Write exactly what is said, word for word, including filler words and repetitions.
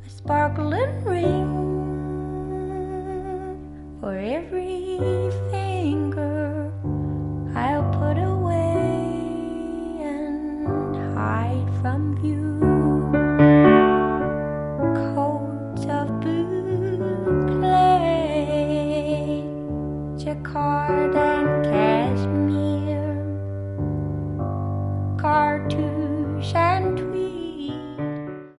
a sparkling ring for every finger I'll put away and hide from view. Coats of boucle, jacquard and cashmere, cartouche and tweed,